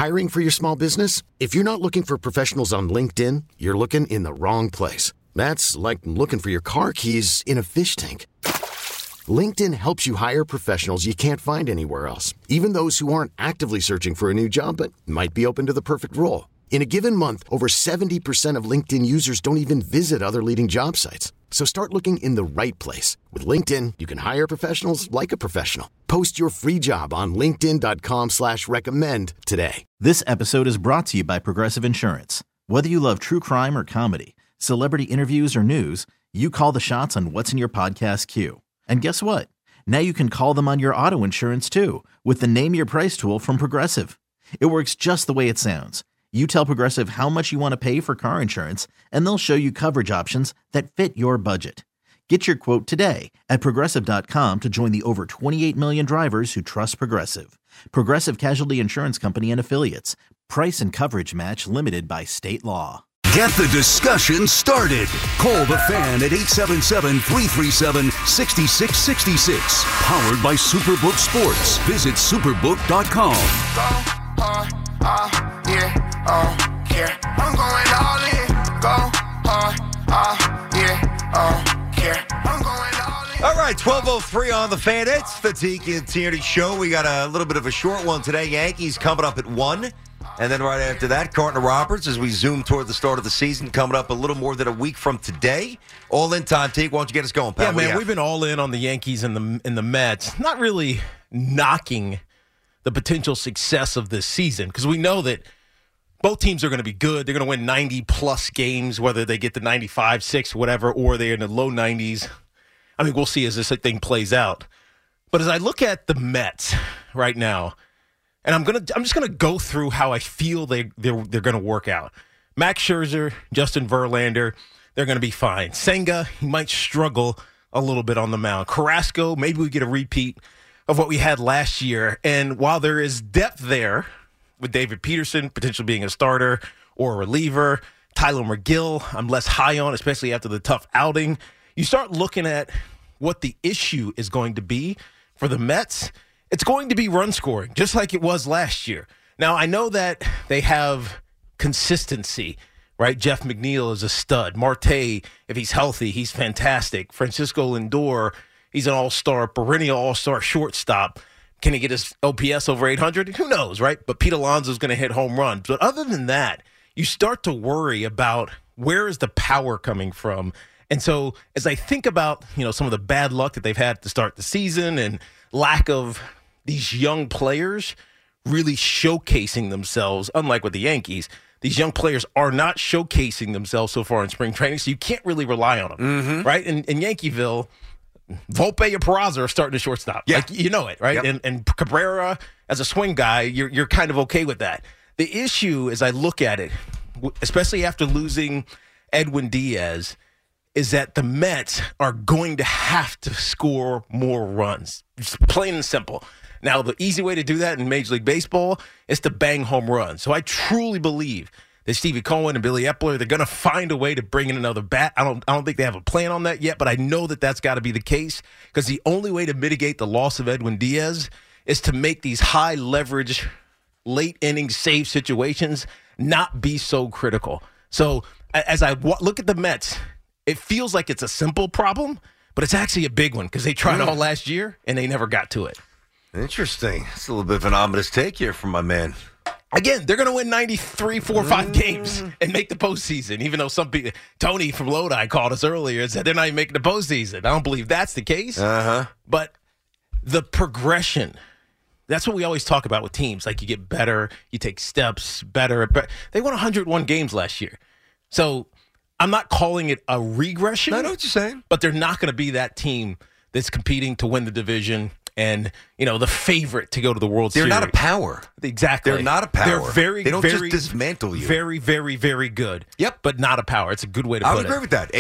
Hiring for your small business? If you're not looking for professionals on LinkedIn, you're looking in the wrong place. That's like looking for your car keys in a fish tank. LinkedIn helps you hire professionals you can't find anywhere else, even those who aren't actively searching for a new job but might be open to the perfect role. In a given month, over 70% of LinkedIn users don't even visit other leading job sites. So start looking in the right place. With LinkedIn, you can hire professionals like a professional. Post your free job on linkedin.com/recommend today. This episode is brought to you by Progressive Insurance. Whether you love true crime or comedy, celebrity interviews or news, you call the shots on what's in your podcast queue. And guess what? Now you can call them on your auto insurance too with the Name Your Price tool from Progressive. It works just the way it sounds. You tell Progressive how much you want to pay for car insurance, and they'll show you coverage options that fit your budget. Get your quote today at Progressive.com to join the over 28 million drivers who trust Progressive. Progressive Casualty Insurance Company and Affiliates. Price and coverage match limited by state law. Get the discussion started. Call the Fan at 877-337-6666. Powered by Superbook Sports. Visit superbook.com. Care. I'm going all in. Go hard, care. I'm going all in. All right, 12:03 on the Fan. It's the Tiki and Tierney Show. We got a little bit of a short one today. Yankees coming up at 1. And then right after that, Carter Roberts, as we zoom toward the start of the season, coming up a little more than a week from today. All in time, Teague. Why don't you get us going, pal? Yeah, man, we've been all in on the Yankees and the Mets. Not really knocking the potential success of this season because we know that both teams are going to be good. They're going to win 90-plus games, whether they get to 95, 6, whatever, or they're in the low 90s. I mean, we'll see as this thing plays out. But as I look at the Mets right now, and I'm just going to go through how I feel they're going to work out. Max Scherzer, Justin Verlander, they're going to be fine. Senga, he might struggle a little bit on the mound. Carrasco, maybe we get a repeat of what we had last year. And while there is depth there, with David Peterson potentially being a starter or a reliever, Tyler McGill, I'm less high on, especially after the tough outing. You start looking at what the issue is going to be for the Mets. It's going to be run scoring, just like it was last year. Now, I know that they have consistency, right? Jeff McNeil is a stud. Marte, if he's healthy, he's fantastic. Francisco Lindor, he's an all-star, perennial all-star shortstop. Can he get his OPS over 800? Who knows, right? But Pete Alonso's going to hit home runs. But other than that, you start to worry about where is the power coming from. And so as I think about, some of the bad luck that they've had to start the season and lack of these young players really showcasing themselves, unlike with the Yankees, these young players are not showcasing themselves so far in spring training, so you can't really rely on them, right? In Yankeeville, Volpe and Peraza are starting to shortstop. Yeah. Like, you know it, right? Yep. And Cabrera, as a swing guy, you're kind of okay with that. The issue, as I look at it, especially after losing Edwin Diaz, is that the Mets are going to have to score more runs. Just plain and simple. Now, the easy way to do that in Major League Baseball is to bang home runs. So I truly believe that Stevie Cohen and Billy Epler, they're going to find a way to bring in another bat. I don't think they have a plan on that yet, but I know that that's got to be the case because the only way to mitigate the loss of Edwin Diaz is to make these high leverage, late inning save situations not be so critical. So as I look at the Mets, it feels like it's a simple problem, but it's actually a big one because they tried all last year and they never got to it. Interesting. It's a little bit of an ominous take here from my man. Again, they're going to win 93, 4, 5 games and make the postseason, even though some people, Tony from Lodi called us earlier and said they're not even making the postseason. I don't believe that's the case. But the progression, that's what we always talk about with teams. Like you get better, you take steps, better. They won 101 games last year. So I'm not calling it a regression. I know what you're saying. But they're not going to be that team that's competing to win the division and, the favorite to go to the World Series. They're not a power. Exactly. They're not a power. They don't just dismantle you. Very, very, very good. Yep. But not a power. It's a good way to put it. I would agree with that.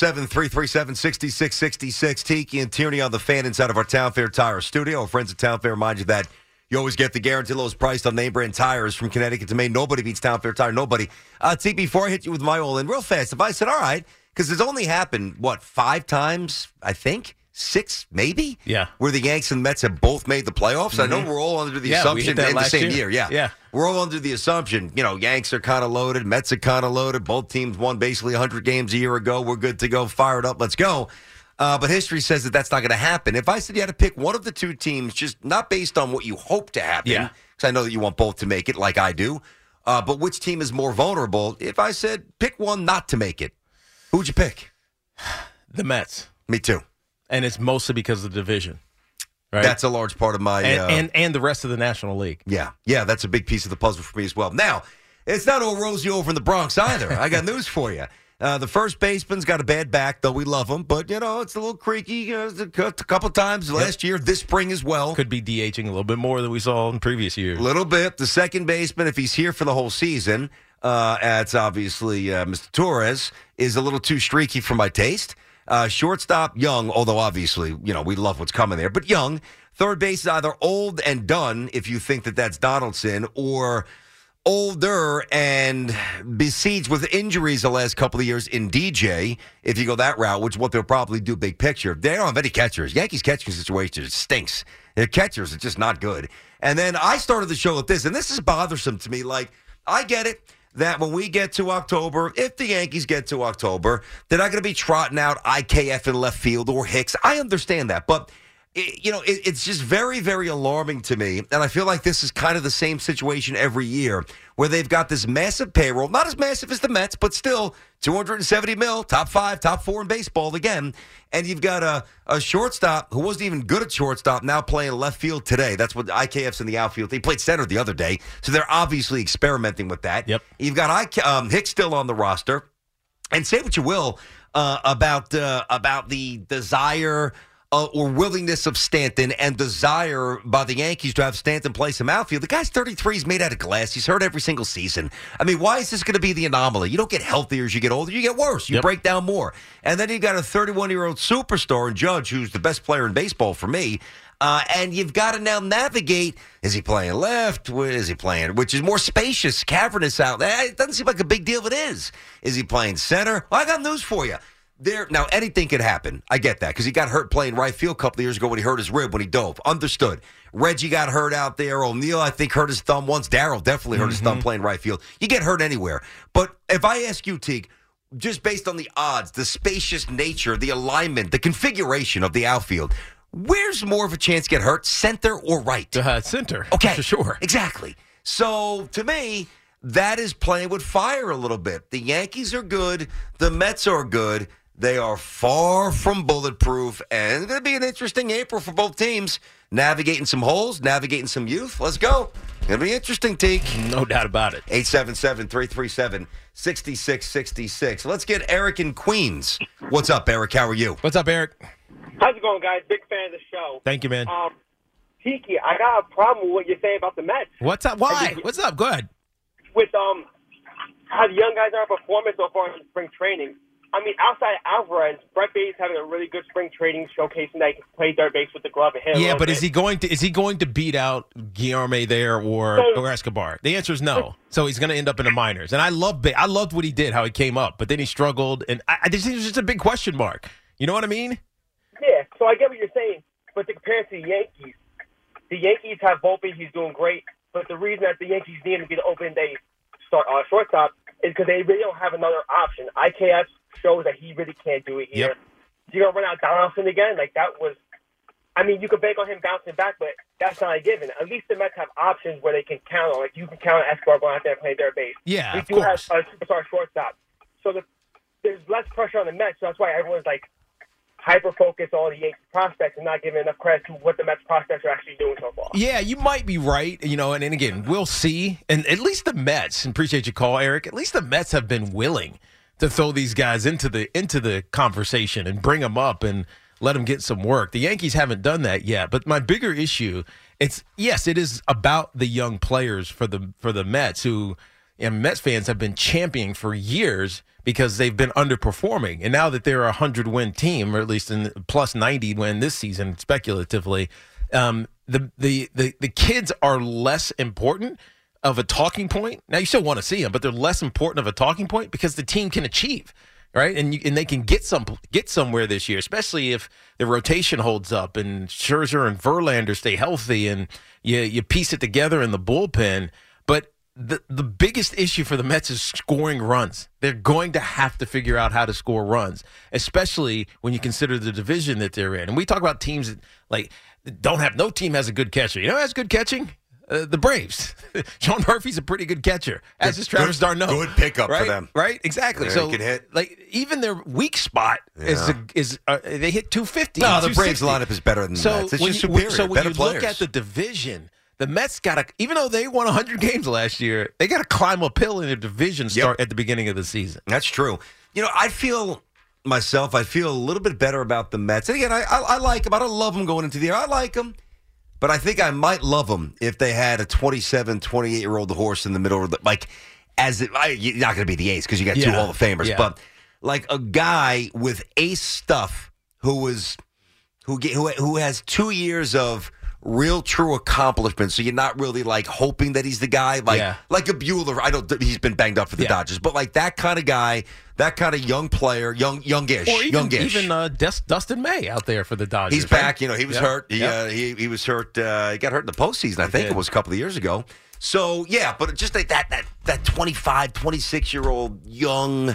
877-337-6666. Tiki and Tierney on the Fan inside of our Town Fair Tire studio. Our friends at Town Fair remind you that you always get the guaranteed lowest price on name brand tires from Connecticut to Maine. Nobody beats Town Fair Tire. Nobody. T, before I hit you with my all-in real fast, if I said, all right, because it's only happened, 5 times, I think? 6, maybe? Yeah. Where the Yanks and Mets have both made the playoffs. I know we're all under the assumption in the same year. Yeah. we're all under the assumption, Yanks are kind of loaded, Mets are kind of loaded. Both teams won basically 100 games a year ago. We're good to go, fired up, let's go. But history says that that's not going to happen. If I said you had to pick one of the two teams, just not based on what you hope to happen, because I know that you want both to make it like I do, but which team is more vulnerable, if I said pick one not to make it, who would you pick? The Mets. Me too. And it's mostly because of the division. Right? That's a large part of my... And the rest of the National League. Yeah, that's a big piece of the puzzle for me as well. Now, it's not all rosy over in the Bronx either. I got news for you. The first baseman's got a bad back, though we love him, but, it's a little creaky a couple times last year, this spring as well. Could be DHing a little bit more than we saw in previous years. A little bit. The second baseman, if he's here for the whole season, that's obviously Mr. Torres, is a little too streaky for my taste. Shortstop, young, although obviously, we love what's coming there, but young. Third base is either old and done, if you think that that's Donaldson, or older and besieged with injuries the last couple of years in DJ, if you go that route, which is what they'll probably do big picture. They don't have any catchers. Yankees catching situation stinks. Their catchers are just not good. And then I started the show with this, and this is bothersome to me. Like, I get it that when we get to October, if the Yankees get to October, they're not going to be trotting out IKF in left field or Hicks. I understand that, but it's just very, very alarming to me, and I feel like this is kind of the same situation every year, where they've got this massive payroll, not as massive as the Mets, but still $270 million, top 5, top 4 in baseball again, and you've got a shortstop who wasn't even good at shortstop now playing left field today. That's what IKF's in the outfield. They played center the other day, so they're obviously experimenting with that. Yep. You've got Hicks still on the roster, and say what you will about the desire or willingness of Stanton and desire by the Yankees to have Stanton play some outfield. The guy's 33. He's made out of glass. He's hurt every single season. I mean, why is this going to be the anomaly? You don't get healthier as you get older. You get worse. You break down more. And then you've got a 31-year-old superstar in Judge, who's the best player in baseball for me. And you've got to now navigate, is he playing left? Where is he playing? Which is more spacious, cavernous out there. It doesn't seem like a big deal, but it is. Is he playing center? Well, I got news for you. Now, anything could happen. I get that because he got hurt playing right field a couple of years ago when he hurt his rib when he dove. Understood. Reggie got hurt out there. O'Neill, I think, hurt his thumb once. Darryl definitely hurt his thumb playing right field. You get hurt anywhere. But if I ask you, Teague, just based on the odds, the spacious nature, the alignment, the configuration of the outfield, where's more of a chance to get hurt, center or right? Center. Okay. For sure. Exactly. So, to me, that is playing with fire a little bit. The Yankees are good. The Mets are good. They are far from bulletproof, and it's going to be an interesting April for both teams. Navigating some holes, navigating some youth. Let's go. It's going to be interesting, Teak. No doubt about it. 877-337-6666. Let's get Eric in Queens. What's up, Eric? How are you? What's up, Eric? How's it going, guys? Big fan of the show. Thank you, man. Tiki, I got a problem with what you're saying about the Mets. What's up? Why? What's up? Go ahead. With how the young guys are performing so far in spring training. I mean, outside Alvarez, Brett Bates having a really good spring training, showcasing that he can play third base with the glove and hit. Yeah, but is he going to beat out Guillorme there or Escobar? The answer is no. So he's going to end up in the minors. And I loved what he did, how he came up, but then he struggled, and I just think it was just a big question mark. You know what I mean? Yeah. So I get what you're saying, but to compare it to the Yankees have Volpe. He's doing great, but the reason that the Yankees need him to be the opening day shortstop is because they really don't have another option. IKF shows that he really can't do it here. Yep. You're going to run out Donaldson again? Like, that was – I mean, you could bank on him bouncing back, but that's not a given. At least the Mets have options where they can count on. Like, you can count on Escobar going out there and playing their base. Yeah, we of do course. have a superstar shortstop. So there's less pressure on the Mets, so that's why everyone's, like, hyper-focused on the Yankees prospects and not giving enough credit to what the Mets prospects are actually doing so far. Yeah, you might be right, and again, we'll see. And at least the Mets, and appreciate your call, Eric, at least the Mets have been willing to throw these guys into the conversation and bring them up and let them get some work. The Yankees haven't done that yet. But my bigger issue, it is about the young players for the Mets, who Mets fans have been championing for years because they've been underperforming. And now that they're a 100-win team, or at least in plus 90 win this season, speculatively, the kids are less important of a talking point. Now, you still want to see them, but they're less important of a talking point because the team can achieve, right? And they can get somewhere this year, especially if the rotation holds up and Scherzer and Verlander stay healthy and you piece it together in the bullpen. But the biggest issue for the Mets is scoring runs. They're going to have to figure out how to score runs, especially when you consider the division that they're in. And we talk about teams that no team has a good catcher. You know who has good catching? The Braves. Sean Murphy's a pretty good catcher, as is Travis d'Arnaud. Good pickup right? for them. Right? Exactly. Yeah, so he can hit. Even their weak spot is they hit 250. No, the Braves lineup is better than the Mets. It's just superior. So when better you players. look at the division, the Mets got to, even though they won 100 games last year, they got to climb uphill in their division start at the beginning of the season. That's true. I feel a little bit better about the Mets. And again, I like them. I don't love them going into the year. I like them. But I think I might love them if they had a 27, 28-year-old horse in the middle of the, you're not going to be the ace because you got two Hall of Famers, but like a guy with ace stuff who has 2 years of real true accomplishment, so you're not really like hoping that he's the guy like a Buehler. I know he's been banged up for the Dodgers, but like that kind of guy, that kind of young player, youngish, or even Dustin May out there for the Dodgers. He's back. He was hurt. He was hurt. He got hurt in the postseason. I think it was a couple of years ago. So but just like that 25, 26-year-old young,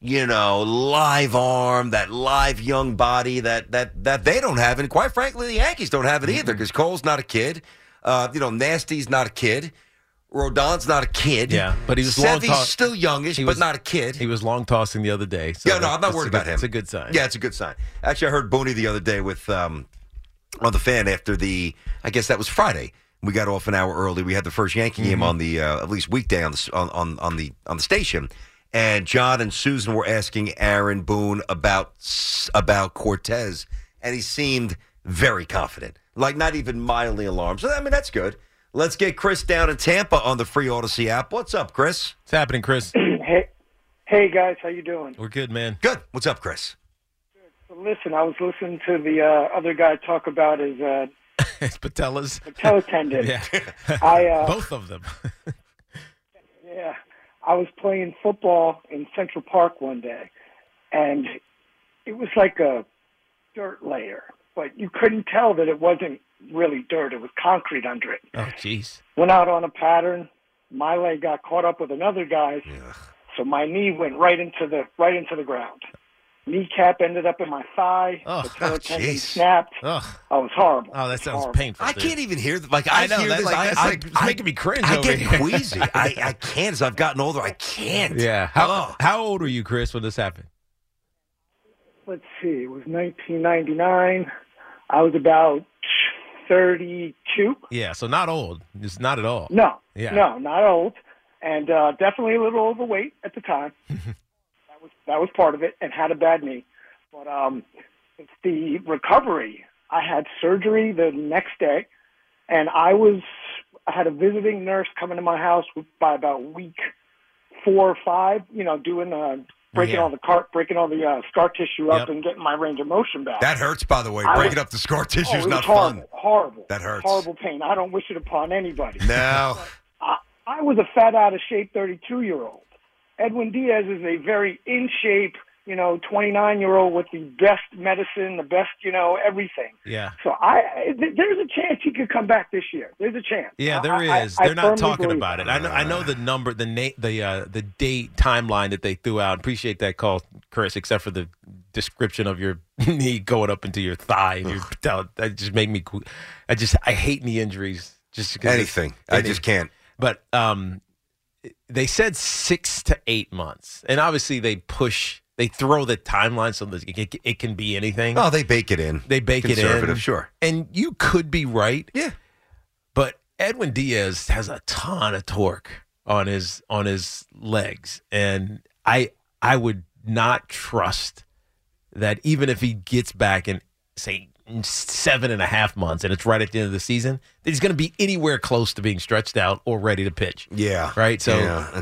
live arm, that live young body that they don't have, and quite frankly, the Yankees don't have it either because Cole's not a kid. Nasty's not a kid. Rodon's not a kid. Yeah, but he's still youngish, but not a kid. He was long tossing the other day. So I'm not worried about him. It's a good sign. Yeah, it's a good sign. Actually, I heard Booney the other day with on the Fan after I guess that was Friday. We got off an hour early. We had the first Yankee game on the at least weekday on the station. And John and Susan were asking Aaron Boone about Cortez, and he seemed very confident, like not even mildly alarmed. So, that's good. Let's get Chris down in Tampa on the free Odyssey app. What's up, Chris? What's happening, Chris? Hey guys, how you doing? We're good, man. Good. What's up, Chris? So listen, I was listening to the other guy talk about his patellas. Patella tendon. Yeah, both of them. Yeah. I was playing football in Central Park one day, and it was like a dirt layer, but you couldn't tell that it wasn't really dirt. It was concrete under it. Oh, jeez. Went out on a pattern. My leg got caught up with another guy's, so my knee went right into the ground. Kneecap ended up in my thigh. The patella tendon snapped. Oh, it was horrible. Oh, that sounds painful. I can't even hear that. I know that. It's making me cringe. I over get here. queasy. I can't. As I've gotten older, I can't. Yeah. How old were you, Chris, when this happened? Let's see. It was 1999. I was about 32. Yeah, so not old. It's not at all. No. Yeah. No, not old. And definitely a little overweight at the time. That was part of it, and had a bad knee. But it's the recovery. I had surgery the next day, and I had a visiting nurse coming to my house by about week 4 or 5. Doing breaking all the scar tissue up and getting my range of motion back. That hurts, by the way. Breaking up the scar tissue is not horrible, fun. Horrible. That hurts. Horrible pain. I don't wish it upon anybody. No. I was a fat, out of shape 32-year-old. Edwin Diaz is a very in shape, 29-year-old with the best medicine, the best, everything. Yeah. So there's a chance he could come back this year. There's a chance. Yeah, there is. They're not talking about it. I know the number, the date timeline that they threw out. Appreciate that call, Chris. Except for the description of your knee going up into your thigh and your patella. That just made me. I hate knee injuries. Just anything. I just can't. But they said 6 to 8 months, and obviously they throw the timeline so that it can be anything. Oh, they bake it in. They bake it in. Conservative, sure. And you could be right. Yeah. But Edwin Diaz has a ton of torque on his legs, and I would not trust that even if he gets back in, say, 7.5 months, and it's right at the end of the season, that he's going to be anywhere close to being stretched out or ready to pitch. Yeah. Right? So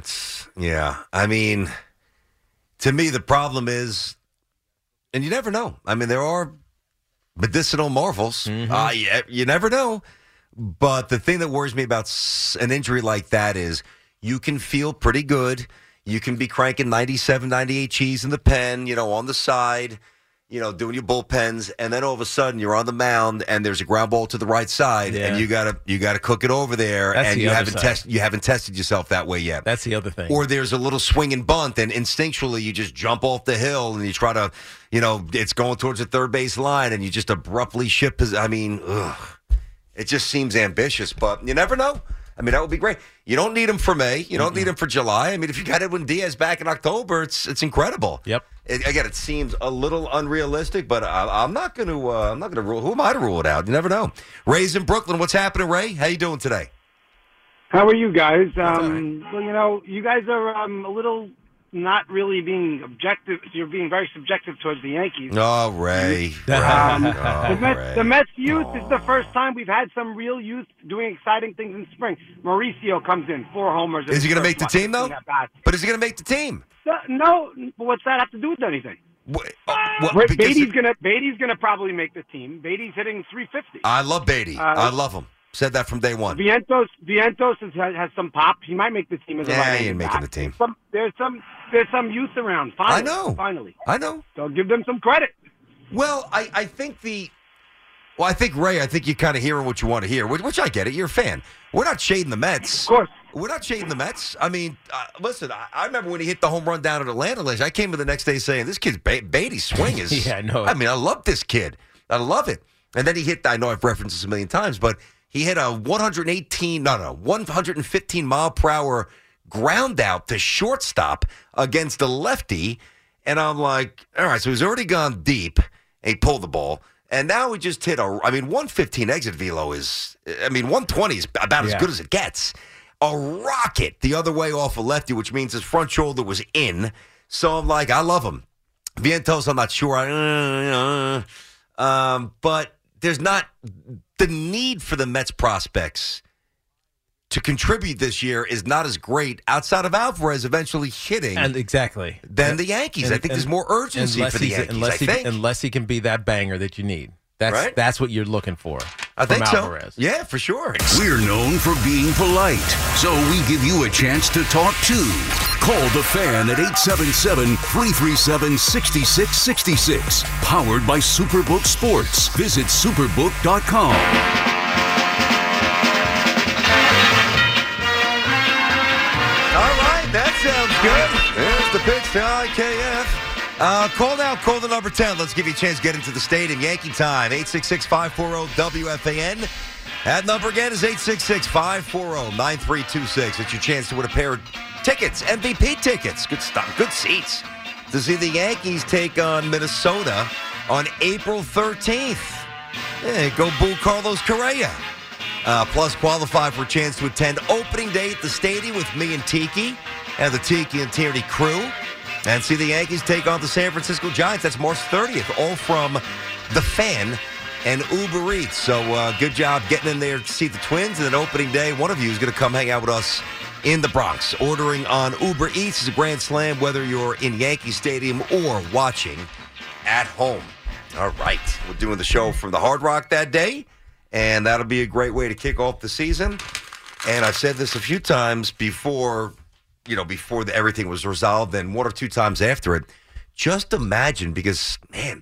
I mean, to me, the problem is, and you never know. I mean, there are medicinal marvels. You never know. But the thing that worries me about an injury like that is you can feel pretty good. You can be cranking 97, 98 cheese in the pen, on the side. doing your bullpens, and then all of a sudden you're on the mound and there's a ground ball to the right side, and you gotta cook it over there, That's and the you other haven't tested yourself that way yet. That's the other thing. Or there's a little swing and bunt, and instinctually you just jump off the hill and you try to, it's going towards the third base line, and you just abruptly shift. It just seems ambitious, but you never know. I mean, that would be great. You don't need him for May. You don't need him for July. I mean, if you got Edwin Diaz back in October, it's incredible. Yep. Again, it seems a little unrealistic, but I'm not going to rule. Who am I to rule it out? You never know. Ray's in Brooklyn. What's happening, Ray? How you doing today? How are you guys? right. Well, you guys are a little not really being objective. You're being very subjective towards the Yankees. Oh, Ray. The Mets youth is the first time we've had some real youth doing exciting things in spring. Mauricio comes in, 4 homers. Is he going to make the team, though? But is he going to make the team? No. What's that have to do with anything? Beatty's gonna probably make the team. Beatty's hitting 350. I love Beatty. I love him. Said that from day one. Vientos has some pop. He might make the team as a right-handed he ain't making the team. There's some youth around. Finally, I know. Finally. I know. So give them some credit. Well, I think Ray, I think you're kind of hearing what you want to hear, which I get it. You're a fan. We're not shading the Mets. Of course. We're not shading the Mets. I mean, listen, I remember when he hit the home run down at Atlanta. I came in the next day saying, this kid's Beatty's swing is... Yeah, I know. I mean, I love this kid. I love it. And then he hit, I know I've referenced this a million times, but he hit a 115 mile per hour ground out to shortstop against the lefty. And I'm like, all right, so he's already gone deep and he pulled the ball. And now we just hit 115 exit velo is, 120 is about as good as it gets. A rocket the other way off a lefty, which means his front shoulder was in. So I'm like, I love him. Vientos, I'm not sure. But there's not the need for the Mets prospects to contribute this year is not as great outside of Alvarez eventually hitting than the Yankees. I think there's more urgency for the Yankees, unless he can be that banger that you need. That's what you're looking for. I think Alvarez. So. Yeah, for sure. We're known for being polite, so we give you a chance to talk too. Call the Fan at 877-337-6666. Powered by Superbook Sports. Visit superbook.com. All right, that sounds good. There's the pitch to IKF. Call now, call the number 10. Let's give you a chance to get into the stadium. Yankee time, 866-540-WFAN. That number again is 866-540-9326. It's your chance to win a pair of tickets, MVP tickets. Good stuff, good seats. To see the Yankees take on Minnesota on April 13th. Yeah, go boo Carlos Correa. Plus qualify for a chance to attend opening day at the stadium with me and Tiki and the Tiki and Tierney crew. And see the Yankees take on the San Francisco Giants. That's March 30th, all from The Fan and Uber Eats. So good job getting in there to see the Twins. And then opening day, one of you is going to come hang out with us in the Bronx. Ordering on Uber Eats is a grand slam, whether you're in Yankee Stadium or watching at home. All right. We're doing the show from the Hard Rock that day, and that'll be a great way to kick off the season. And I've said this a few times before everything was resolved, and 1 or 2 times after it. Just imagine, because, man,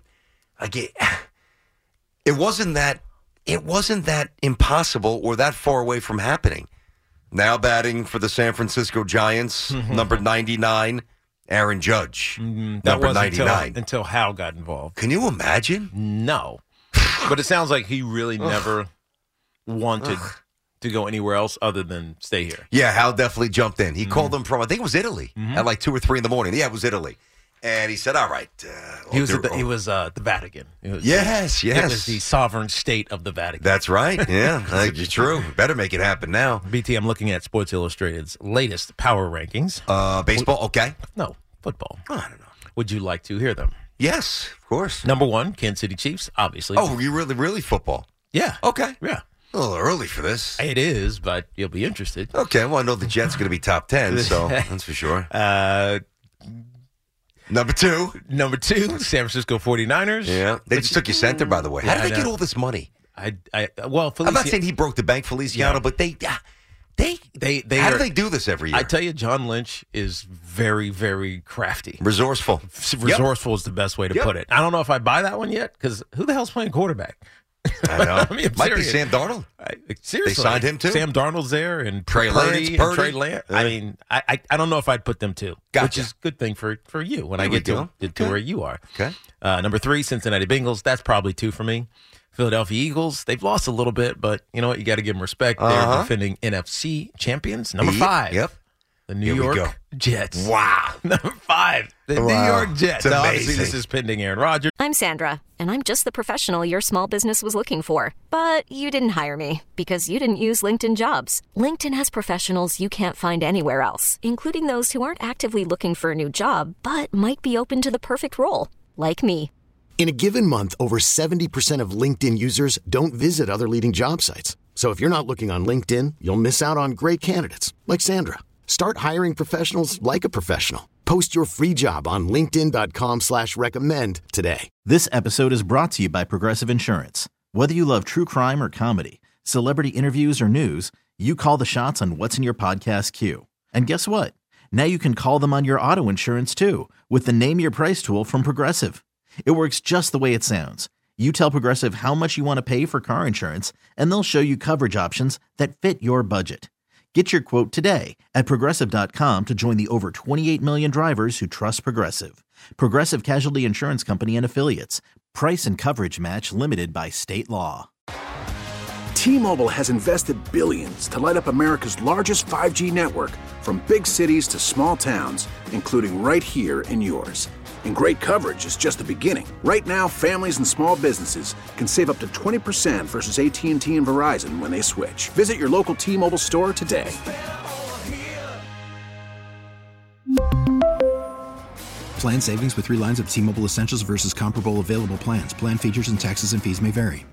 it wasn't that impossible or that far away from happening. Now batting for the San Francisco Giants, number 99, Aaron Judge. Number 99. Until Hal got involved. Can you imagine? No. But it sounds like he really never wanted to go anywhere else other than stay here. Yeah, Hal definitely jumped in. He called them from, I think it was Italy, at like 2 or 3 in the morning. Yeah, it was Italy. And he said, all right. He was the Vatican. Yes. It was the sovereign state of the Vatican. That's right. Yeah, you're true. Better make it happen now. BT, I'm looking at Sports Illustrated's latest power rankings. Baseball, okay. No, football. Oh, I don't know. Would you like to hear them? Yes, of course. Number 1, Kansas City Chiefs, obviously. Oh, you really football? Yeah. Okay. Yeah. A little early for this. It is, but you'll be interested. Okay, well, I know the Jets are going to be top 10, so that's for sure. Number 2, San Francisco 49ers. Yeah, they just took your center, by the way. How did they get all this money? Feliciano, I'm not saying he broke the bank, Feliciano, but they They How are, do they do this every year? I tell you, John Lynch is very, very crafty. Resourceful. Resourceful is the best way to put it. I don't know if I buy that one yet, because who the hell's playing quarterback? I know. I mean, Might be Sam Darnold. Seriously. They signed him too? Sam Darnold's there, and Trey Lance, and Trey Lance. I mean, I don't know if I'd put them two, which is a good thing for you when I get to where you are. Okay. Number 3, Cincinnati Bengals. That's probably 2 for me. Philadelphia Eagles. They've lost a little bit, but you know what? You got to give them respect. They're defending NFC champions. Number 5. Yep. The New York Jets. Wow. Number 5. The New York Jets. It's Obviously, amazing. this is pending Aaron Rodgers. I'm Sandra, and I'm just the professional your small business was looking for. But you didn't hire me because you didn't use LinkedIn Jobs. LinkedIn has professionals you can't find anywhere else, including those who aren't actively looking for a new job, but might be open to the perfect role, like me. In a given month, over 70% of LinkedIn users don't visit other leading job sites. So if you're not looking on LinkedIn, you'll miss out on great candidates like Sandra. Start hiring professionals like a professional. Post your free job on linkedin.com/recommend today. This episode is brought to you by Progressive Insurance. Whether you love true crime or comedy, celebrity interviews or news, you call the shots on what's in your podcast queue. And guess what? Now you can call them on your auto insurance too with the Name Your Price tool from Progressive. It works just the way it sounds. You tell Progressive how much you want to pay for car insurance, and they'll show you coverage options that fit your budget. Get your quote today at Progressive.com to join the over 28 million drivers who trust Progressive. Progressive Casualty Insurance Company and Affiliates. Price and coverage match limited by state law. T-Mobile has invested billions to light up America's largest 5G network, from big cities to small towns, including right here in yours. And great coverage is just the beginning. Right now, families and small businesses can save up to 20% versus AT&T and Verizon when they switch. Visit your local T-Mobile store today. Plan savings with 3 lines of T-Mobile Essentials versus comparable available plans. Plan features and taxes and fees may vary.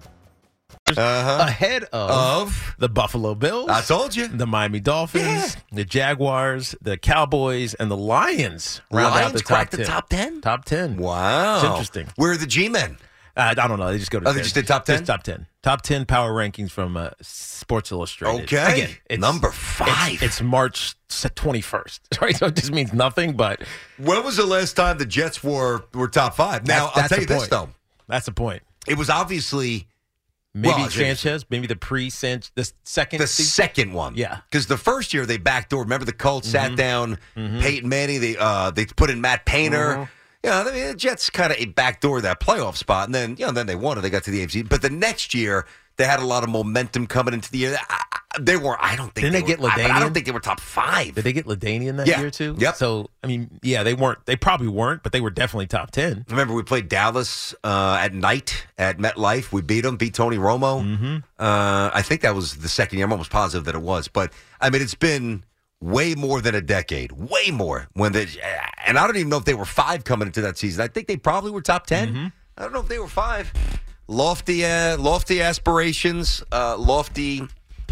Ahead of the Buffalo Bills. I told you. The Miami Dolphins, the Jaguars, the Cowboys, and the Lions round out the top 10. Top 10? Top 10. Wow. It's interesting. Where are the G-men? I don't know. They just go to 10. They just did top 10? Just top 10. Top 10 power rankings from Sports Illustrated. Okay. Again, it's, number 5. It's March 21st, right? So it just means nothing, but... When was the last time the Jets were top 5? Now, I'll tell you this, though. That's the point. It was obviously... Maybe Sanchez, maybe the second season? Second one. Yeah. Because the first year they backdoored. Remember the Colts sat down Peyton Manning. They put in Matt Painter. Yeah, I mean, the Jets kind of backdoored that playoff spot, and then then they won it. They got to the AFC. But the next year they had a lot of momentum coming into the year. They weren't. I don't think. Didn't they get LaDainian? I don't think they were top 5. Did they get LaDainian that year too? Yep. So I mean, yeah, they weren't. They probably weren't, but they were definitely top 10. Remember, we played Dallas at night at MetLife. We beat them. Beat Tony Romo. I think that was the second year. I'm almost positive that it was. But I mean, it's been way more than a decade. Way more. And I don't even know if they were 5 coming into that season. I think they probably were top 10. I don't know if they were 5. Lofty aspirations, lofty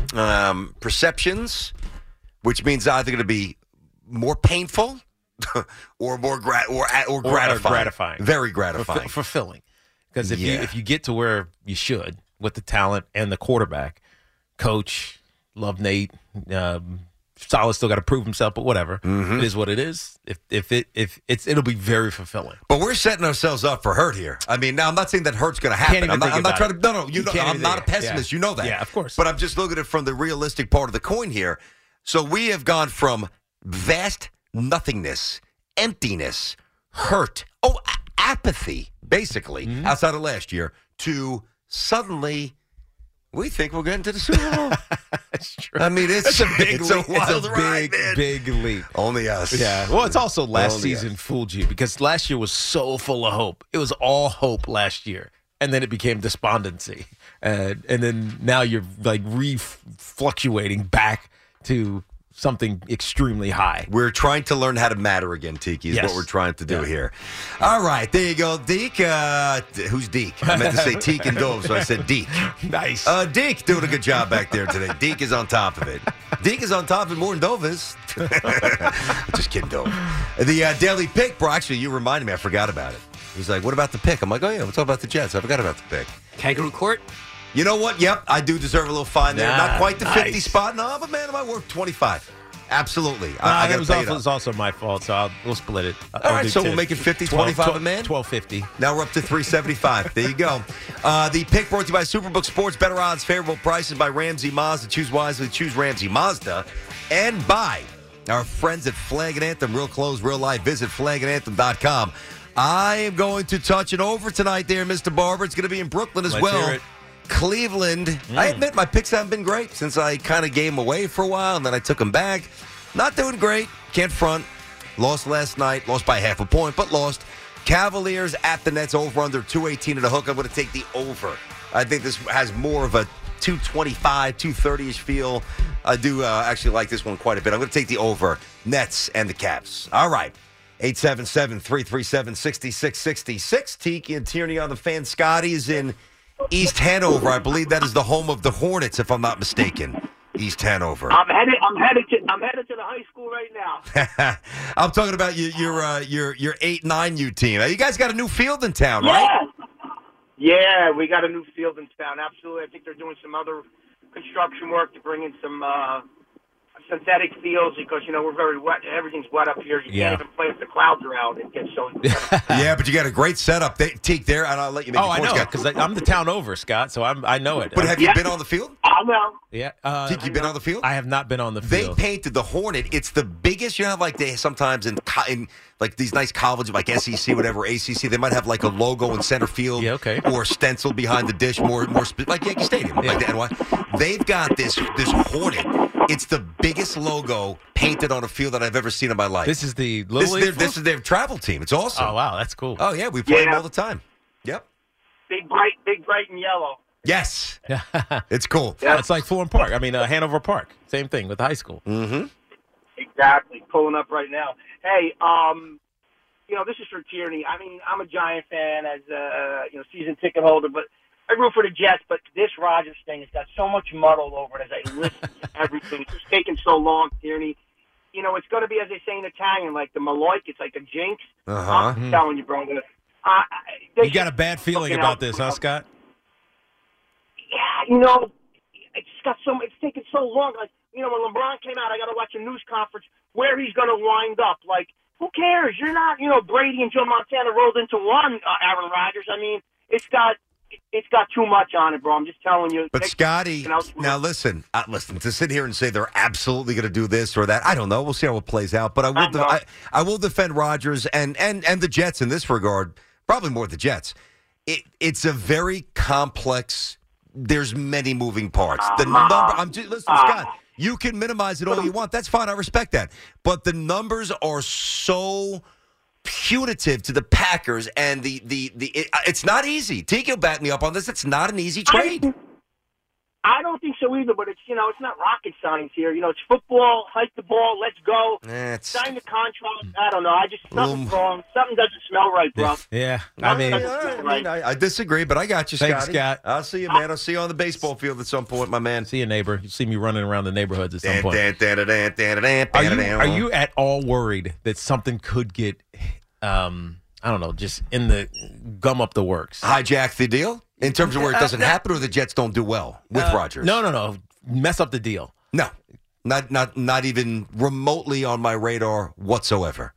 perceptions, which means either going to be more painful or more gratifying. Very gratifying, fulfilling. Because if you get to where you should with the talent and the quarterback, coach, love Nate. Saleh still got to prove himself, but whatever. It is what it is. It'll be very fulfilling. But we're setting ourselves up for hurt here. I mean, now I'm not saying that hurt's going to happen. I'm not trying to. No. I'm not a pessimist. You know that. Yeah, of course. But I'm just looking at it from the realistic part of the coin here. So we have gone from vast nothingness, emptiness, hurt, apathy, basically, outside of last year, to suddenly. We think we'll get into the Super Bowl. That's true. I mean, it's a big leap. It's a big leap. Only us. Yeah. Well, it's also last season fooled you because last year was so full of hope. It was all hope last year. And then it became despondency. And then now you're like fluctuating back to something extremely high. We're trying to learn how to matter again, Tiki, is what we're trying to do here. All right, there you go. Deke, who's Deke? I meant to say Teak and Dove, so I said Deke. Nice. Deke doing a good job back there today. Deke is on top of it. Deke is on top of it more than Dove is. Just kidding, Dove. The Daily Pick, bro, actually, you reminded me. I forgot about it. He's like, what about the pick? I'm like, oh, yeah, we'll talk about the Jets. I forgot about the pick. Kangaroo Court? You know what? Yep, I do deserve a little fine there. Not quite the 50 nice. spot. No, but man, am I worth 25? Absolutely. It was also my fault, so we'll split it. All right, so we'll make it 50, 25 a man? 12.50. Now we're up to 375. There you go. The pick brought to you by Superbook Sports. Better odds, favorable prices by Ramsey Mazda. Choose wisely. Choose Ramsey Mazda. And by our friends at Flag and Anthem. Real clothes, real life. Visit flagandanthem.com. I am going to touch it over tonight there, Mr. Barber. It's going to be in Brooklyn as Let's hear well. it. Cleveland. I admit my picks haven't been great since I kind of gave them away for a while, and then I took them back. Not doing great. Can't front. Lost last night. Lost by half a point, but lost. Cavaliers at the Nets, over under 218 and a hook. I'm going to take the over. I think this has more of a 225, 230-ish feel. I do actually like this one quite a bit. I'm going to take the over. Nets and the Cavs. All right. 877-337-6666. Tiki and Tierney on the fan. Scotty is in East Hanover. I believe that is the home of the Hornets, if I'm not mistaken. East Hanover. I'm headed to the high school right now. I'm talking about your 8-9U team. You guys got a new field in town, right? Yeah, we got a new field in town. Absolutely. I think they're doing some other construction work to bring in some synthetic fields because, we're very wet. Everything's wet up here. You can't even play if the clouds are out. It gets so Yeah, but you got a great setup. Teak there, and I'll let you make I know, because I'm the town over, Scott, so I know it. But have you been on the field? I know. Yeah. Teak, you been on the field? I have not been on the field. They painted the Hornet. It's the biggest, like they sometimes in like these nice colleges like SEC, whatever, ACC, they might have like a logo in center field or stencil behind the dish, more like Yankee Stadium, like the NY. They've got this Hornet. It's the biggest logo painted on a field that I've ever seen in my life. This is the Little League? This is their travel team. It's awesome. Oh, wow, that's cool. Oh, yeah, we play them all the time. Yep. Big bright and yellow. Yes. It's cool. Yeah. It's like Fulham Park. I mean, Hanover Park. Same thing with high school. Mm-hmm. Exactly. Pulling up right now. Hey, this is for Tierney. I mean, I'm a Giant fan as a season ticket holder, but I root for the Jets. But this Rodgers thing has got so much muddle over it as I listen to everything. It's just taking so long, Tierney. It's going to be, as they say in Italian, like the Maloik. It's like a jinx. I'm telling you, bro. You got a bad feeling about this, huh, Scott? Yeah, it's taken so long. Like, when LeBron came out, I got to watch a news conference where he's going to wind up. Like, who cares? You're not, Brady and Joe Montana rolled into one, Aaron Rodgers. I mean, it's got too much on it, bro. I'm just telling you. But Scotty, now listen, to sit here and say they're absolutely going to do this or that, I don't know. We'll see how it plays out. But I will defend Rodgers and the Jets in this regard, probably more the Jets. It's a very complex. There's many moving parts. The number. Listen, Scott. You can minimize it all you want. That's fine. I respect that. But the numbers are so punitive to the Packers, and it's not easy. Tiki will back me up on this. It's not an easy trade. I don't think so either, but it's not rocket science here. It's football, hike the ball, let's go. Sign the contract. I don't know. Something's wrong. Something doesn't smell right, bro. Yeah. I disagree, but I got you, Scotty. Thanks, Scott. I'll see you, man. I'll see you on the baseball field at some point, my man. See you, neighbor. You see me running around the neighborhoods at some point. Are you at all worried that something could get, I don't know, just in the gum up the works? Hijack the deal? In terms of where it doesn't happen, or the Jets don't do well with Rodgers? No. Mess up the deal. No. Not even remotely on my radar whatsoever.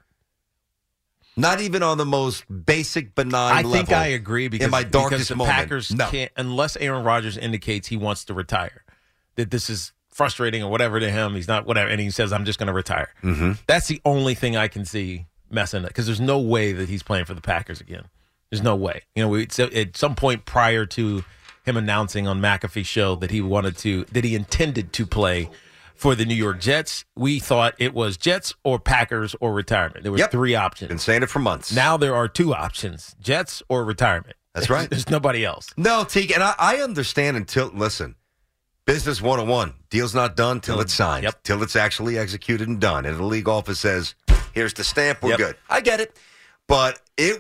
Not even on the most basic, benign level. I think I agree because in my darkest the moment. Packers can't, unless Aaron Rodgers indicates he wants to retire, that this is frustrating or whatever to him. He's not whatever, and he says, I'm just going to retire. Mm-hmm. That's the only thing I can see messing it, because there's no way that he's playing for the Packers again. There's no way. At some point prior to him announcing on McAfee's show that he intended to play for the New York Jets, we thought it was Jets or Packers or retirement. There were three options. Been saying it for months. Now there are two options: Jets or retirement. That's right. There's nobody else. No, Teague, and I understand listen, business 101. Deal's not done till it's signed, till it's actually executed and done. And the league office says, here's the stamp, we're good. I get it. But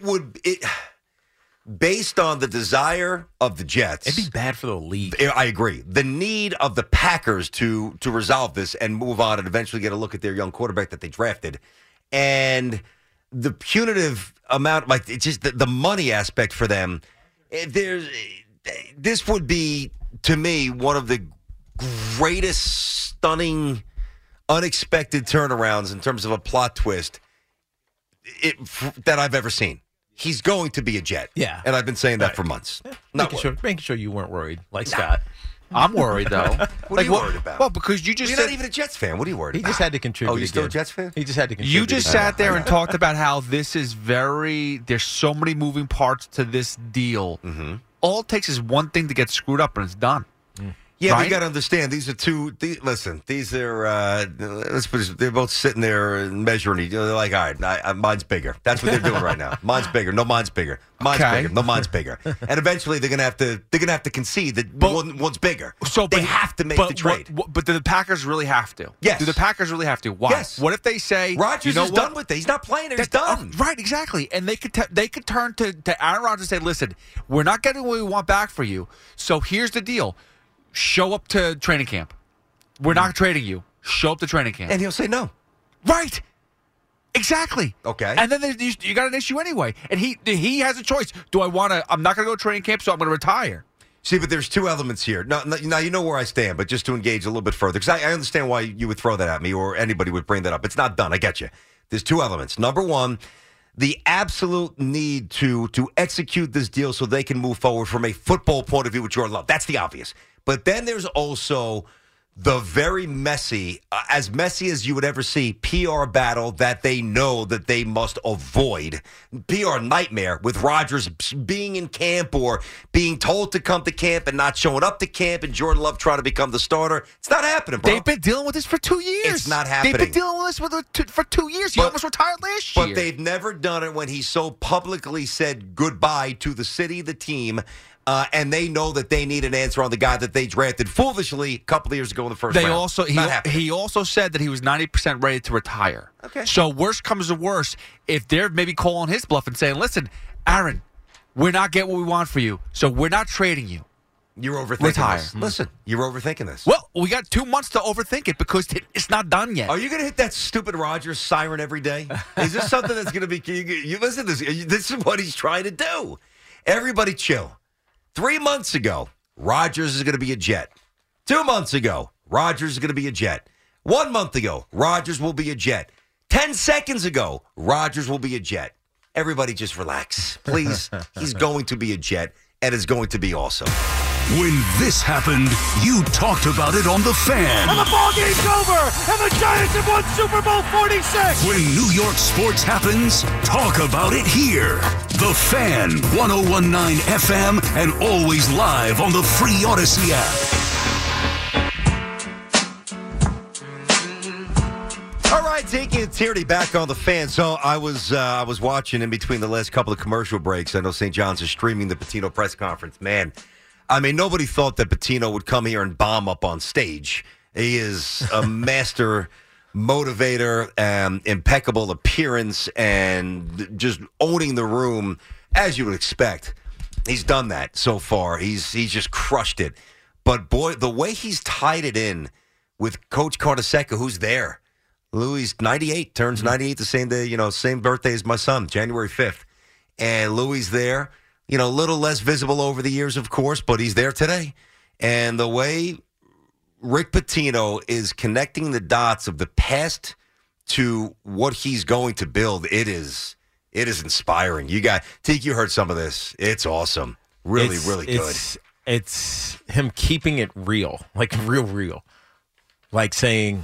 based on the desire of the Jets, it'd be bad for the league. I agree. The need of the Packers to resolve this and move on and eventually get a look at their young quarterback that they drafted, and the punitive amount, like it's just the money aspect for them. This would be to me, one of the greatest, stunning, unexpected turnarounds in terms of a plot twist that I've ever seen. He's going to be a Jet. Yeah. And I've been saying that for months. Making sure you weren't worried, like Scott. I'm worried, though. What are you worried about? Well, because you just You're said... not even a Jets fan. What are you worried about? He just had to contribute. Oh, you still a again. Jets fan? He just had to contribute. You just sat there and talked about how this is there's so many moving parts to this deal. Mm-hmm. All it takes is one thing to get screwed up and it's done. Yeah, right? we got to understand. These are listen, these are, let's put this, they're both sitting there and measuring each other. They're like, all right, mine's bigger. That's what they're doing right now. Mine's bigger. No, mine's bigger. Mine's bigger. No, mine's bigger. And eventually they're going to have to concede that one's bigger. So they have to make the trade. But do the Packers really have to? Yes. Do the Packers really have to? Why? Yes. What if they say Rodgers is done with it? He's not playing it. He's done. Right, exactly. And they could turn to Aaron Rodgers and say, listen, we're not getting what we want back for you. So here's the deal. Show up to training camp. We're not trading you. Show up to training camp. And he'll say no. Right. Exactly. Okay. And then you got an issue anyway. And he has a choice. I'm not going to go to training camp, so I'm going to retire. See, but there's two elements here. Now, you know where I stand, but just to engage a little bit further, because I understand why you would throw that at me or anybody would bring that up. It's not done. I get you. There's two elements. Number one, the absolute need to execute this deal so they can move forward from a football point of view with Jordan Love. That's the obvious. But then there's also the very messy, as messy as you would ever see, PR battle that they know that they must avoid. PR nightmare with Rodgers being in camp or being told to come to camp and not showing up to camp and Jordan Love trying to become the starter. It's not happening, bro. They've been dealing with this for 2 years. It's not happening. They've been dealing with this for 2 years. He almost retired last year. But they've never done it when he so publicly said goodbye to the city, the team, and they know that they need an answer on the guy that they drafted foolishly a couple of years ago in the first round. He also said that he was 90% ready to retire. Okay. So worst comes to worst, if they're maybe calling his bluff and saying, listen, Aaron, we're not getting what we want for you, so we're not trading you. You're overthinking this. Listen, you're overthinking this. Well, we got 2 months to overthink it because it's not done yet. Are you going to hit that stupid Rodgers siren every day? Is this something that's going to be... You listen to this. This is what he's trying to do. Everybody chill. 3 months ago, Rodgers is going to be a Jet. 2 months ago, Rodgers is going to be a Jet. 1 month ago, Rodgers will be a Jet. 10 seconds ago, Rodgers will be a Jet. Everybody just relax. Please, he's going to be a Jet, and it's going to be awesome. When this happened, you talked about it on The Fan. And the ball game's over, and the Giants have won Super Bowl 46. When New York sports happens, talk about it here. The Fan, 101.9 FM, and always live on the free Odyssey app. All right, taking Tierney back on The Fan. So I was watching in between the last couple of commercial breaks. I know St. John's is streaming the Patino press conference. Man, I mean, nobody thought that Patino would come here and bomb up on stage. He is a master motivator, impeccable appearance, and just owning the room as you would expect. He's done that so far. He's just crushed it. But boy, the way he's tied it in with Coach Carnesecca, who's there. Louis 98, turns 98 the same day, same birthday as my son, January 5th. And Louis there. A little less visible over the years, of course, but he's there today. And the way Rick Pitino is connecting the dots of the past to what he's going to build, it is inspiring. You heard some of this. It's awesome. Really good. It's him keeping it real, like real. Like saying,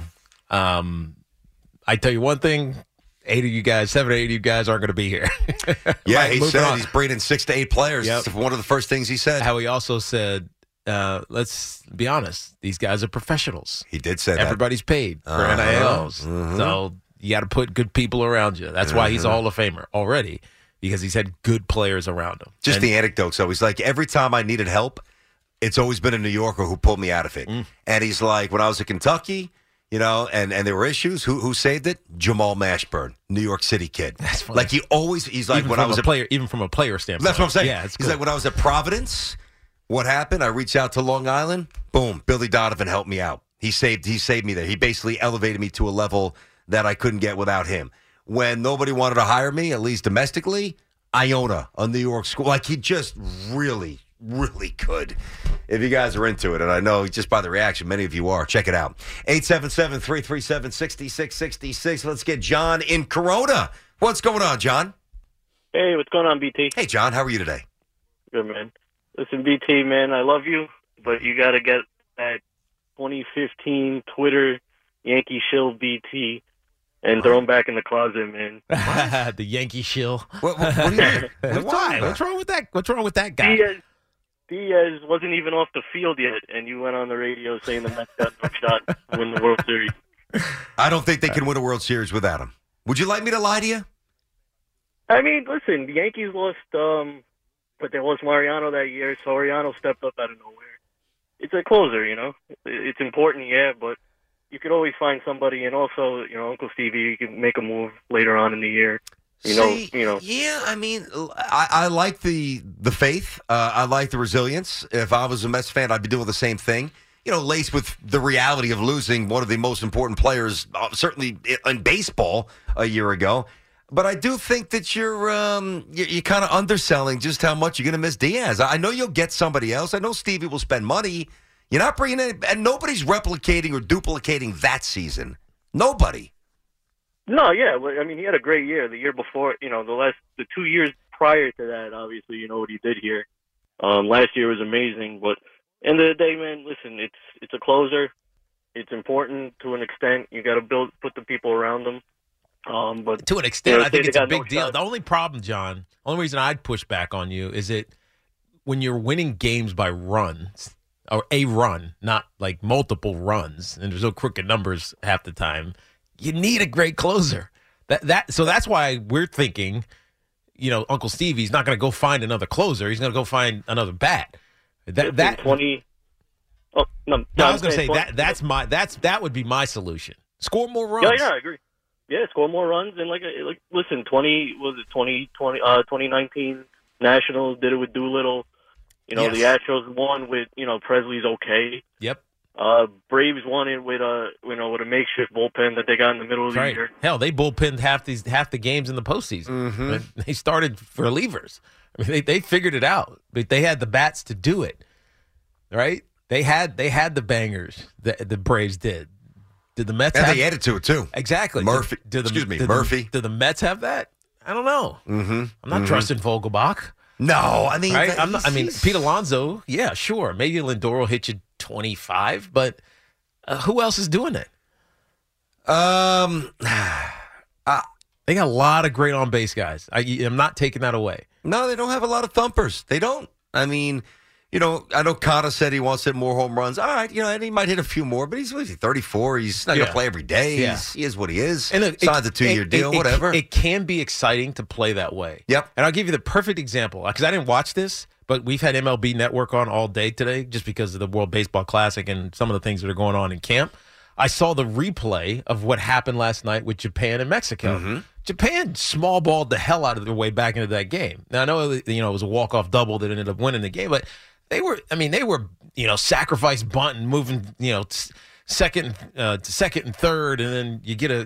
I tell you one thing, 7 or 8 of you guys aren't going to be here. Yeah, he said he's bringing 6 to 8 players. Yep. It's one of the first things he said. How he also said, let's be honest, these guys are professionals. He did say that. Everybody's paid for NILs. So you got to put good people around you. That's why he's a Hall of Famer already, because he's had good players around him. Just the anecdote. So he's like, every time I needed help, it's always been a New Yorker who pulled me out of it. And he's like, when I was in Kentucky, and there were issues. Who saved it? Jamal Mashburn, New York City kid. That's funny. Like he's like, even when I was a player, even from a player standpoint. That's what I'm saying. Yeah, he's like, when I was at Providence, what happened? I reached out to Long Island. Boom, Billy Donovan helped me out. He saved me there. He basically elevated me to a level that I couldn't get without him. When nobody wanted to hire me, at least domestically, Iona, a New York school. Like he just really, really good if you guys are into it. And I know just by the reaction, many of you are. Check it out. 877-337-6666. Let's get John in Corona. What's going on, John? Hey, what's going on, BT? Hey, John. How are you today? Good, man. Listen, BT, man, I love you, but you got to get that 2015 Twitter Yankee shill BT and throw him back in the closet, man. The Yankee shill. What do you mean? Why? What's wrong with that? What's wrong with that guy? Diaz wasn't even off the field yet, and you went on the radio saying the Mets got no shot to win the World Series. I don't think they can win a World Series without him. Would you like me to lie to you? I mean, listen, the Yankees lost, but they lost Mariano that year. Soriano stepped up out of nowhere. It's a closer, you know. It's important, yeah, but you could always find somebody, and also, you know, Uncle Stevie, you can make a move later on in the year. You know. Yeah, I mean, I like the faith. I like the resilience. If I was a Mets fan, I'd be doing the same thing. You know, laced with the reality of losing one of the most important players, certainly in baseball, a year ago. But I do think that you're kind of underselling just how much you're going to miss Diaz. I know you'll get somebody else. I know Stevie will spend money. You're not bringing in, and nobody's replicating or duplicating that season. Nobody. No, yeah. I mean, he had a great year. The year before, you know, the 2 years prior to that, obviously, you know what he did here. Last year was amazing. But end of the day, man, listen, it's a closer. It's important to an extent. You got to put the people around them. But to an extent, I think it's a big deal. The only problem, John, only reason I'd push back on you is that when you're winning games by runs, or a run, not like multiple runs, and there's no crooked numbers half the time, you need a great closer. So that's why we're thinking, you know, Uncle Stevie's not going to go find another closer. He's going to go find another bat. That 20. Oh no! I was going to say that would be my solution. Score more runs. Yeah, I agree. Yeah, score more runs and listen, 2019 Nationals did it with Doolittle. You know, the Astros won with, you know, Presley's okay. Yep. Braves won it with a makeshift bullpen that they got in the middle of the year. Hell, they bullpenned half the games in the postseason. Mm-hmm. They started for relievers. I mean, they figured it out, but they had the bats to do it. Right? They had the bangers. The Braves did. Did the Mets? And they added to it too. Exactly. Murphy. Murphy. Did the Mets have that? I don't know. Mm-hmm. I'm not trusting Vogelbach. No, I mean, right? Pete Alonso. Yeah, sure. Maybe Lindor will hit you 25, but who else is doing it? They got a lot of great on base guys. I'm not taking that away. No, they don't have a lot of thumpers. They don't. I mean, you know, I know Connor said he wants to hit more home runs. All right, you know, and he might hit a few more, but he's 34. He's not going to play every day. Yeah. He is what he is. And look, signs a 2-year deal, whatever. It can be exciting to play that way. Yep. And I'll give you the perfect example, because I didn't watch this, but we've had MLB Network on all day today just because of the World Baseball Classic and some of the things that are going on in camp. I saw the replay of what happened last night with Japan and Mexico. Mm-hmm. Japan small balled the hell out of their way back into that game. Now, I know, you know, it was a walk-off double that ended up winning the game, but they were, you know, sacrifice bunting, moving, you know, second and third, and then you get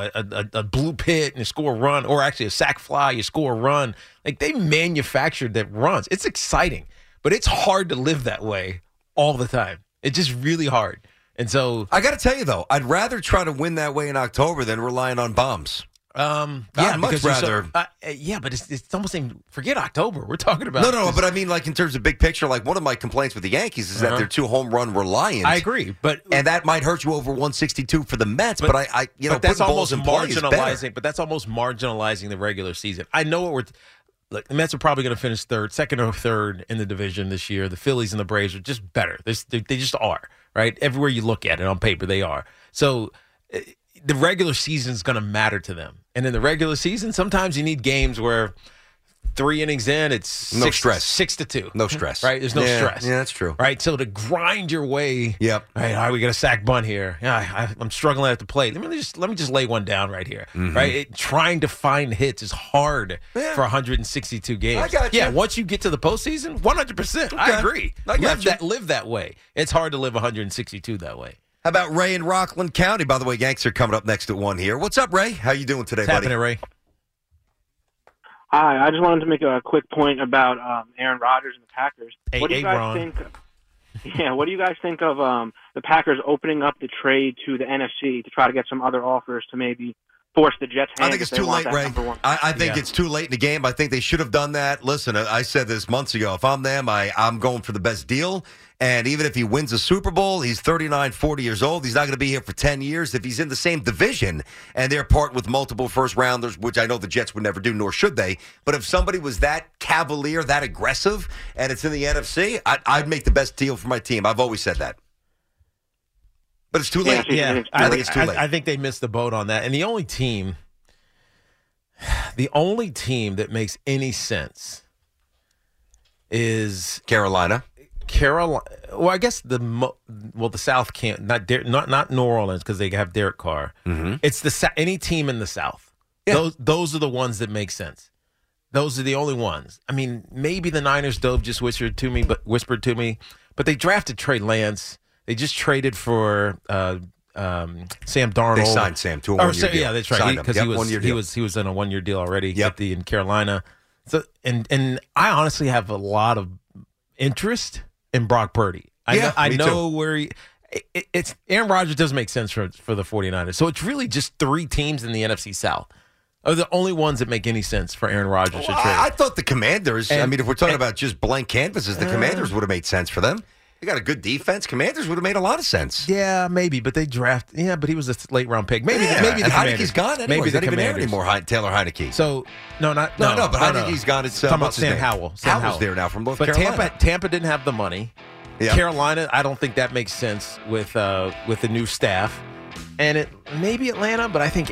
a blue pit and you score a run, or actually a sac fly, you score a run. Like, they manufactured that runs. It's exciting, but it's hard to live that way all the time. It's just really hard. And so I got to tell you though, I'd rather try to win that way in October than relying on bombs. I'd much rather. But it's almost forget October. We're talking about No, but I mean, like in terms of big picture, like one of my complaints with the Yankees is that they're too home run reliant. I agree, and that might hurt you over 162 for the Mets. But I that's almost marginalizing. But that's almost marginalizing the regular season. I know what the Mets are probably going to finish second or third in the division this year. The Phillies and the Braves are just better. They just are, right? Everywhere you look at it on paper, they are. So the regular season is going to matter to them. And in the regular season, sometimes you need games where 3 innings in, it's no stress, 6-2. No stress, right? There's no stress. Yeah, that's true. Right, so to grind your way. Yep. Right, all right, we got a sack bunt here. Yeah, I'm struggling at the plate. Let me just lay one down right here. Mm-hmm. Right, trying to find hits is hard for 162 games. I got you. Yeah, once you get to the postseason, 100%. Okay. I agree. Live that way. It's hard to live 162 that way. How about Ray in Rockland County? By the way, Yanks are coming up next at 1 here. What's up, Ray? How you doing today, What's buddy? Happening, Ray? Hi, I just wanted to make a quick point about Aaron Rodgers and the Packers. What do you guys Ron. think? Yeah, what do you guys think of the Packers opening up the trade to the NFC to try to get some other offers to maybe force the Jets' hand? I think it's too late, Ray. I think it's too late in the game. I think they should have done that. Listen, I said this months ago. If I'm them, I'm going for the best deal. And even if he wins a Super Bowl, he's 39, 40 years old. He's not going to be here for 10 years. If he's in the same division and they're part with multiple first-rounders, which I know the Jets would never do, nor should they. But if somebody was that cavalier, that aggressive, and it's in the NFC, I'd make the best deal for my team. I've always said that. But it's too late. Yeah, I think it's too late. I think they missed the boat on that. And the only team that makes any sense is Carolina. Well, I guess the South can't. Not New Orleans because they have Derek Carr. Mm-hmm. It's any team in the South. Yeah. Those are the ones that make sense. Those are the only ones. I mean, maybe the Niners just whispered to me, but they drafted Trey Lance. They just traded for Sam Darnold. They signed Sam to a one-year deal. Yeah, that's right. Because he was in a one-year deal already. Yep. In Carolina. So and I honestly have a lot of interest in Brock Purdy. I know too. Where it's Aaron Rodgers doesn't make sense for the 49ers. So it's really just three teams in the NFC South are the only ones that make any sense for Aaron Rodgers to trade. I thought the Commanders, if we're talking about just blank canvases, the Commanders would have made sense for them. They got a good defense. Commanders would have made a lot of sense. Yeah, maybe, but they draft. Yeah, but he was a late round pick. Maybe the Heineke's gone anyway. Maybe He's the not even there Commanders. anymore. Taylor Heineke. So no, but Heineke's gone. It's talking about what's his Sam name? Howell. Howell's there now from North Carolina. But Tampa didn't have the money. Yeah. Carolina, I don't think that makes sense with the new staff, and maybe Atlanta, but I think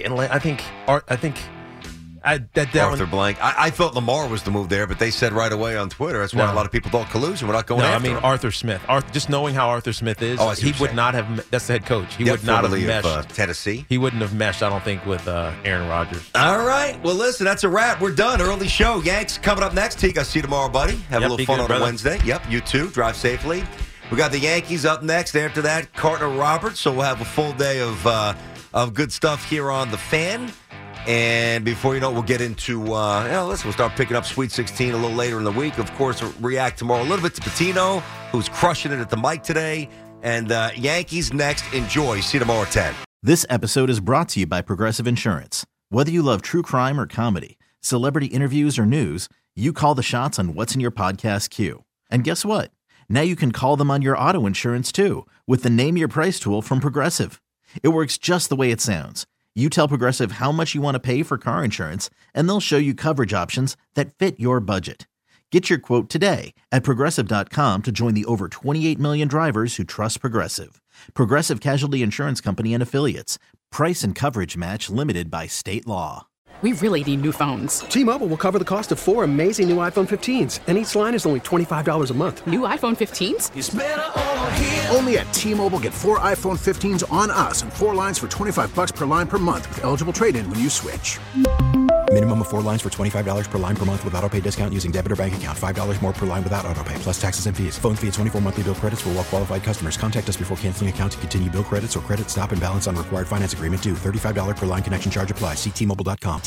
Arthur Blank. I thought Lamar was the move there, but they said right away on Twitter. That's why a lot of people thought collusion. We're not going after him. Arthur Smith. Just knowing how Arthur Smith is, he would not have. That's the head coach. He would not have meshed. Tennessee. He wouldn't have meshed. I don't think with Aaron Rodgers. All right. Well, listen, that's a wrap. We're done. Early show. Yanks coming up next. Teague, I'll see you tomorrow, buddy. Have a little fun on a Wednesday. Yep. You too. Drive safely. We got the Yankees up next. After that, Carter Roberts. So we'll have a full day of good stuff here on the Fan. And before you know it, we'll get into, we'll start picking up Sweet 16 a little later in the week. Of course, we'll react tomorrow a little bit to Patino, who's crushing it at the mic today. And Yankees next. Enjoy. See you tomorrow at 10. This episode is brought to you by Progressive Insurance. Whether you love true crime or comedy, celebrity interviews or news, you call the shots on what's in your podcast queue. And guess what? Now you can call them on your auto insurance too with the Name Your Price tool from Progressive. It works just the way it sounds. You tell Progressive how much you want to pay for car insurance, and they'll show you coverage options that fit your budget. Get your quote today at Progressive.com to join the over 28 million drivers who trust Progressive. Progressive Casualty Insurance Company and Affiliates. Price and coverage match limited by state law. We really need new phones. T-Mobile will cover the cost of 4 amazing new iPhone 15s, and each line is only $25 a month. New iPhone 15s? It's better over here. Only at T-Mobile, get 4 iPhone 15s on us and 4 lines for $25 per line per month with eligible trade-in when you switch. Minimum of 4 lines for $25 per line per month with autopay discount using debit or bank account. $5 more per line without autopay, plus taxes and fees. Phone fee at 24 monthly bill credits for well-qualified customers. Contact us before canceling account to continue bill credits or credit stop and balance on required finance agreement due. $35 per line connection charge applies. See T-Mobile.com.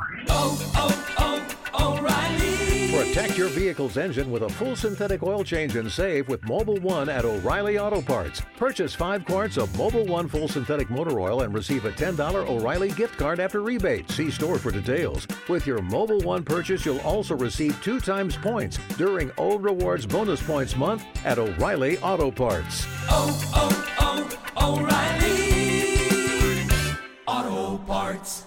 O'Reilly. Protect your vehicle's engine with a full synthetic oil change and save with Mobil 1 at O'Reilly Auto Parts. Purchase 5 quarts of Mobil 1 full synthetic motor oil and receive a $10 O'Reilly gift card after rebate. See store for details. With your Mobil 1 purchase, you'll also receive 2 times points during O Rewards Bonus Points Month at O'Reilly Auto Parts. O'Reilly Auto Parts.